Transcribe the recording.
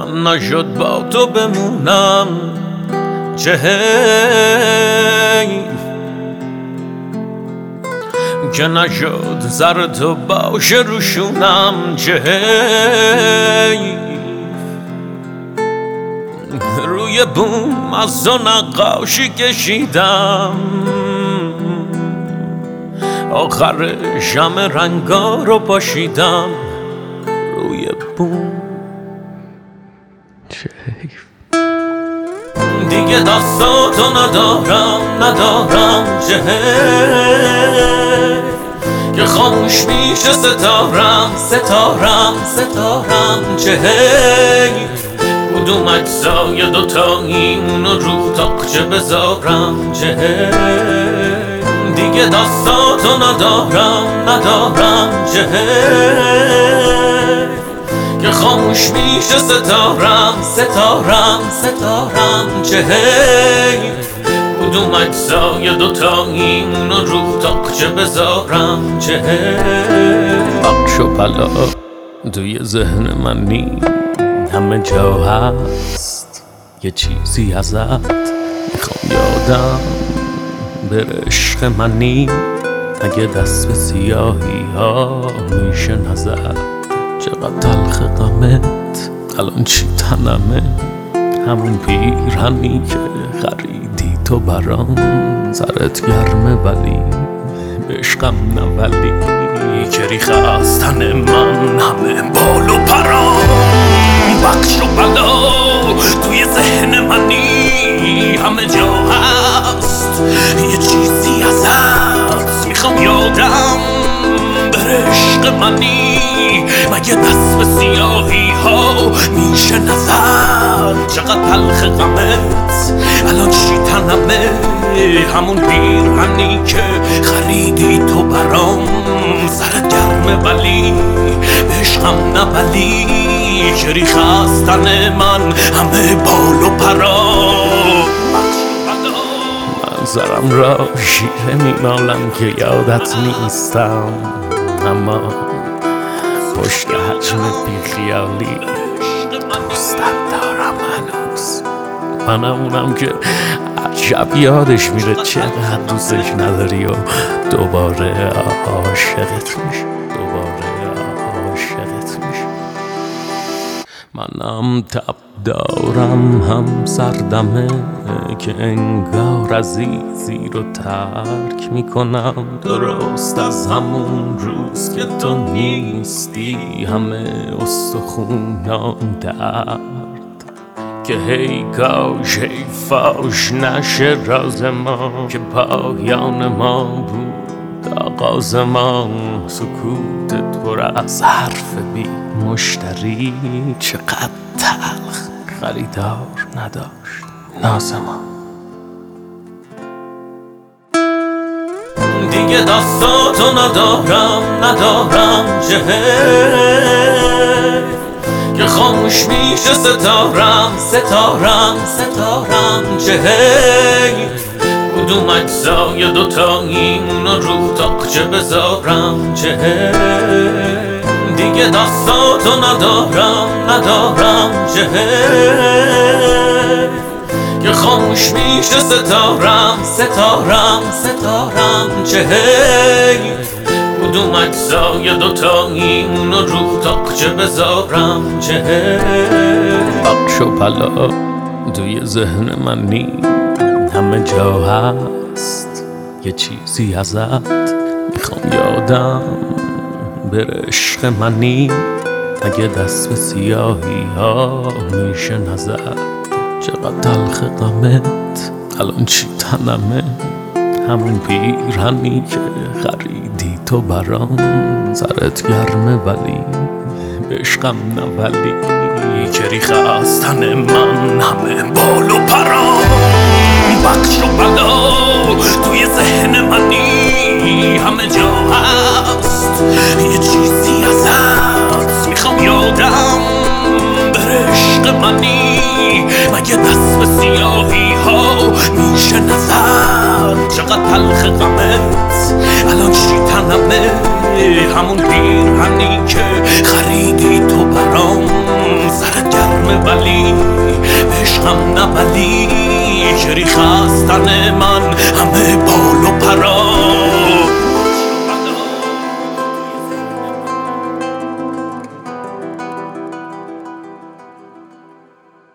من نشد با تو بمونم چه حیف که نشد زر تو باشه روشونم چه حیف روی بوم از تو نقاشی کشیدم آخرش همه رنگا رو پاشیدم روی بوم چه حیف دیگه دستاتو ندارم چه حیف که خاموش میشه ستارم چه حیف کدوم اجزای دوتایی اونو رو تاقچه بذارم چه حیف دیگه دستاتو ندارم چه حیف که خاموش میشه ستارم چه حیف کدوم اجزای دوتایی اونو رو تاقچه بذارم چه حیف بخش و پلا توی ذهن من نی همه جا هست یه چیزی ازت میخوام یادم بره عشق منی اگه دست به سیاهی ها میشه نزد چقدر تلخ غمت الان چی تنمه همون پیرهنی که خریدی تو برام سرت گرمه ولی به عشقم نه ولی که ریخ از تن من همه بال و پرام بخش و بلا توی ذهن منی همه جا هست یه چیزی ازت میخوام یادم بره عشق منی مگه دست به سیاهی ها میشه نزد چقدر تلخ غمت الان چی تنمه همون پیرهنی که خریدی تو برام سرت گرمه ولی به عشقم نه ولی که ریخ از تن من همه بال و پرا منظرم را شیره میمالم که یادت نیستم اما پشت حجم بیخیالی دوستت دارم هنوز منم اونم که عجب یادش میره چقدر دوستش نداری و دوباره عاشقت میشه منم تب دارم هم سردمه که انگار عزیزی رو ترک میکنم درست از همون روز که تو نیستی همه استخونام درد که هی کاش هی فاش نشه راز ما که پایان ما بود آغاز ما سکوتت پر از حرف بی مشتری چقدر تلخ خریدار نداشت ناز ما دیگه دستاتو ندارم چه حیف که خاموش میشه ستارم چه حیف کدوم اجزای دوتایی اونو رو تاقچه بذارم چه حیف دیگه دستاتو ندارم چه حیف که خاموش میشه ستارم چه حیف کدوم اجزای دوتایی اونو رو تاقچه بذارم چه حیف بخش و پلا توی ذهن من نی همه جا هست یه چیزی ازت میخوام یادم بره عشق منی اگه دست به سیاهی ها میشه نزد چقدر تلخ غمت الان چی تنمه همون پیرهنی که خریدی تو برام سرت گرمه ولی به عشقم نه ولی که ریخ از تن من همه بال و پرام بخش و بلا توی ذهن منی همه جا هست یه چیزی ازت میخوام یادم بره عشق منی مگه دست به سیاهی ها میشه نزد چقدر تلخ غمت الان چی تنمه همون پیرهنی که خریدی تو برام سرت گرمه همه ولی عشقم نبلی چریخ از تن من همه با